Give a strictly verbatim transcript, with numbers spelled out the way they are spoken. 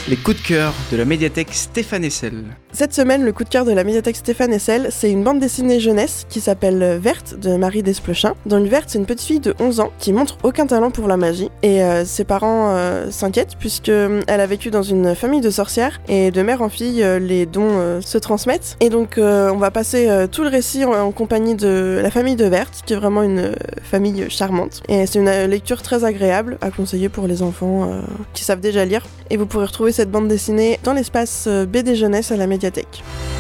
Les coups de cœur de la médiathèque Stéphane Hessel. Cette semaine, le coup de cœur de la médiathèque Stéphane Hessel, c'est une bande dessinée jeunesse qui s'appelle Verte de Marie Desplechin. Donc Verte, c'est une petite fille de onze ans qui montre aucun talent pour la magie et euh, ses parents euh, s'inquiètent puisque euh, elle a vécu dans une famille de sorcières et de mère en fille, euh, les dons euh, se transmettent. Et donc euh, on va passer euh, tout le récit en, en compagnie de la famille de Verte, qui est vraiment une euh, famille charmante. Et c'est une euh, lecture très agréable à conseiller pour les enfants euh, qui savent déjà lire. Et vous pourrez retrouver cette bande dessinée dans l'espace B D Jeunesse à la médiathèque.